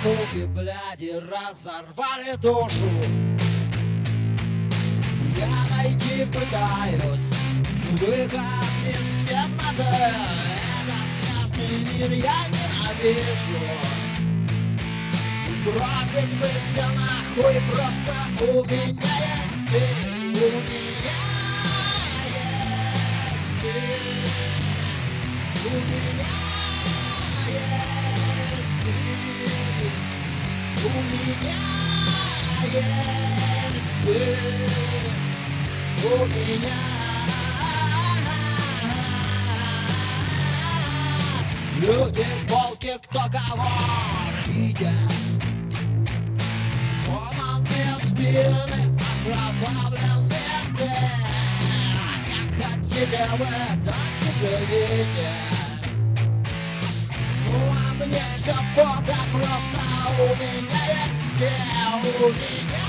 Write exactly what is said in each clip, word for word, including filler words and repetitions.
Суки, бляди, разорвали душу. Я найти пытаюсь выход из темноты. Этот грязный мир я ненавижу. Бросить бы все нахуй, просто у меня есть ты. У меня есть ты. У меня есть ты. У меня есть ты. У меня люди, волки, кто кого видят. Командные спины, окровавленные ты. Как хотите вы, так и живите. Ну а мне все пока просто. У меня есть ты. У меня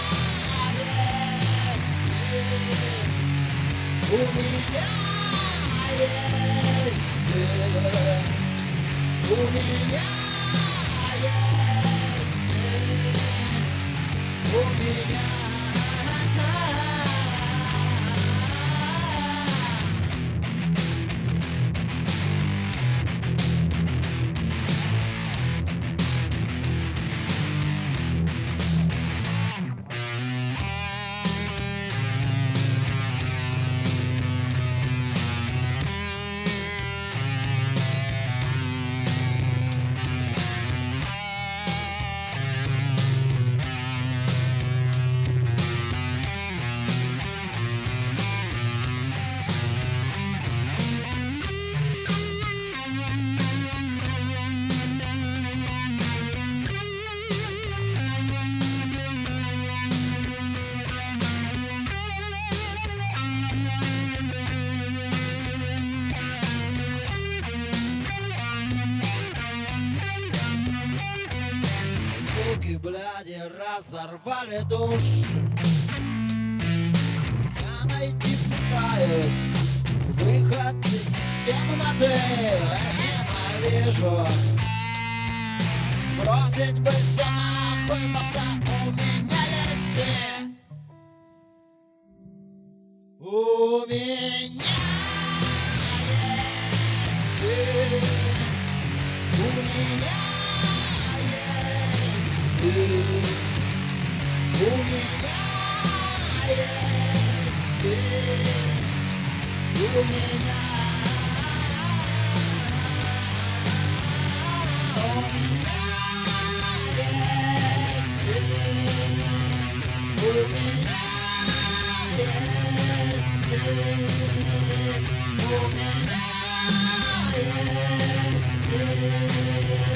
У меня есть ты. У меня есть ты. У меня суки, бляди, разорвали душу. Я найти пытаюсь выход из темноты. Ненавижу. Бросить бы все нахуй, просто у меня есть ты. У меня есть ты. У меня у меня есть ты. У меня У меня есть ты. У меня есть ты. У меня есть ты.